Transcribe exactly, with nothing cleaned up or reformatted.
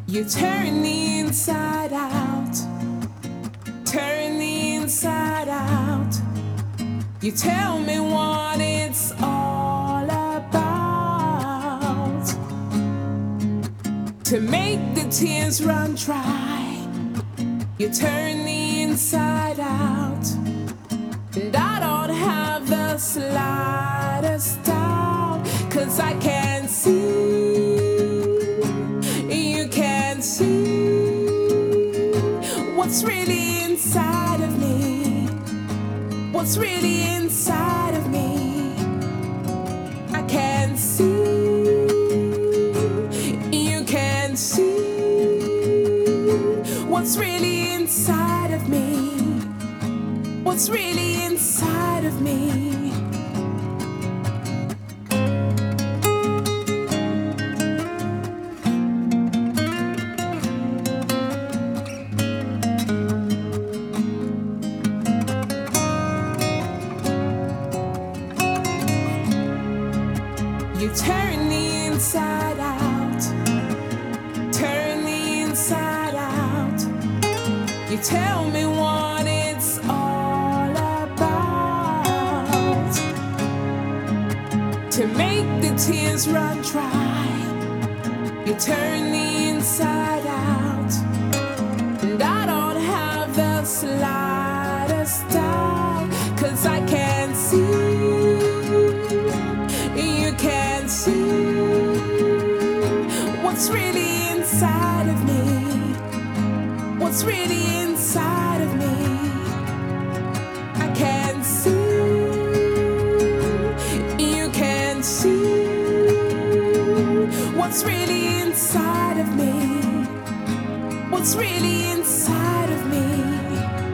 You turn the inside out, turn the inside out. You tell me what it's all about. To make the tears run dry, you turn the inside out. And I don't have the slightest doubt, 'cause I can see, you can see what's really inside of me, what's really inside of me. I can see, you can see what's really inside of me, what's really inside of me. You turn the inside out, turn the inside out. You tell me what it's all about. To make the tears run dry, you turn the inside out. And I don't have the slightest doubt, 'cause I can see, you can see what's really inside of me, what's really inside of me. I can see, you can see what's really inside of me, what's really inside of me.